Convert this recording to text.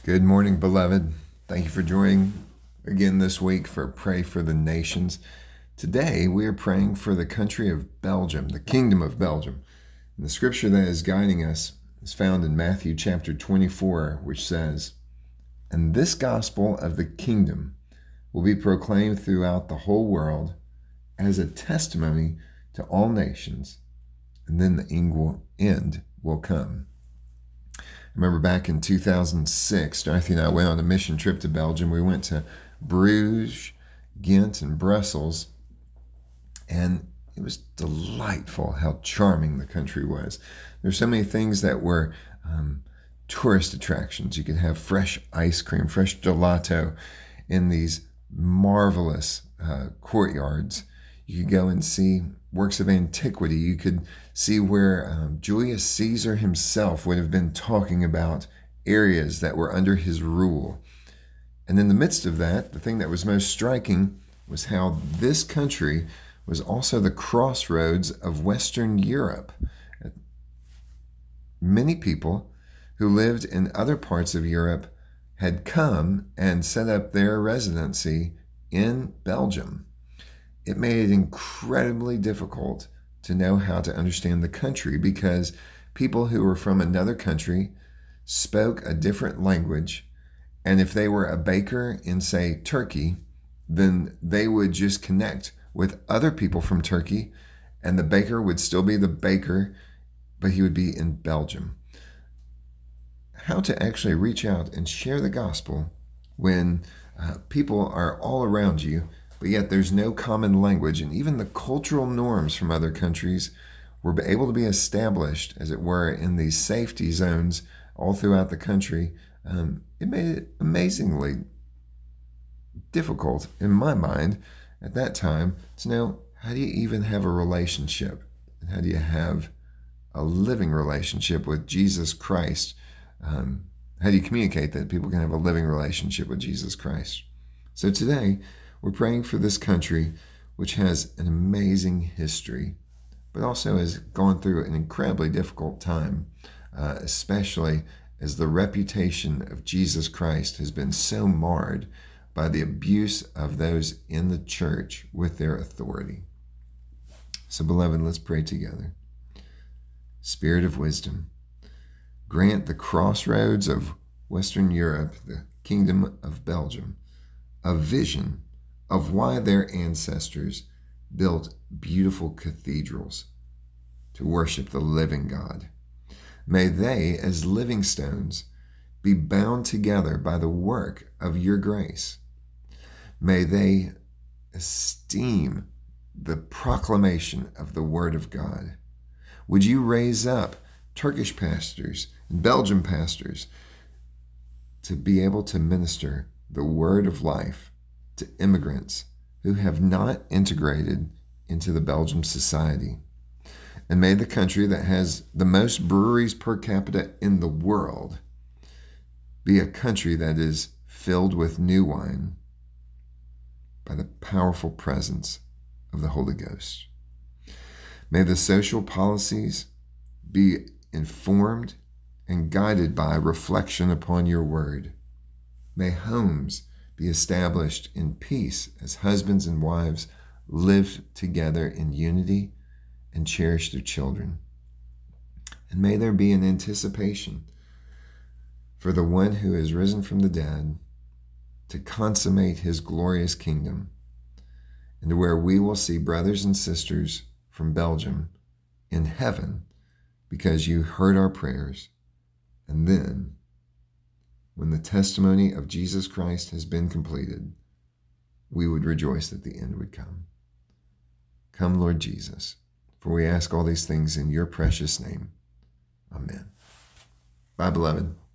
Good morning, beloved. Thank you for joining again this week for Pray for the Nations. Today, we are praying for the country of Belgium, the Kingdom of Belgium. And the scripture that is guiding us is found in Matthew chapter 24, which says, "And this gospel of the kingdom will be proclaimed throughout the whole world as a testimony to all nations, and then the end will come." I remember back in 2006, Dorothy and I went on a mission trip to Belgium. We went to Bruges, Ghent, and Brussels, and it was delightful how charming the country was. There's so many things that were tourist attractions. You could have fresh ice cream, fresh gelato in these marvelous courtyards. You could go and see works of antiquity. You could see where Julius Caesar himself would have been talking about areas that were under his rule. And in the midst of that, the thing that was most striking was how this country was also the crossroads of Western Europe. Many people who lived in other parts of Europe had come and set up their residency in Belgium. It made it incredibly difficult to know how to understand the country because people who were from another country spoke a different language. And if they were a baker in, say, Turkey, then they would just connect with other people from Turkey, and the baker would still be the baker, but he would be in Belgium. How to actually reach out and share the gospel when people are all around you, but yet there's no common language, and even the cultural norms from other countries were able to be established, as it were, in these safety zones all throughout the country. It made it amazingly difficult, in my mind, at that time, to know how do you even have a relationship, and how do you have a living relationship with Jesus Christ. How do you communicate that people can have a living relationship with Jesus Christ? So today, we're praying for this country, which has an amazing history, but also has gone through an incredibly difficult time, especially as the reputation of Jesus Christ has been so marred by the abuse of those in the church with their authority. So, beloved, let's pray together. Spirit of wisdom, grant the crossroads of Western Europe, the Kingdom of Belgium, a vision of why their ancestors built beautiful cathedrals to worship the living God. May they, as living stones, be bound together by the work of your grace. May they esteem the proclamation of the Word of God. Would you raise up Turkish pastors and Belgian pastors to be able to minister the word of life to immigrants who have not integrated into the Belgian society? And may the country that has the most breweries per capita in the world be a country that is filled with new wine by the powerful presence of the Holy Ghost. May the social policies be informed and guided by reflection upon your word. May homes be established in peace as husbands and wives live together in unity and cherish their children. And may there be an anticipation for the one who has risen from the dead to consummate his glorious kingdom, and to where we will see brothers and sisters from Belgium in heaven because you heard our prayers. And then, when the testimony of Jesus Christ has been completed, we would rejoice that the end would come. Come, Lord Jesus, for we ask all these things in your precious name. Amen. Bye, beloved.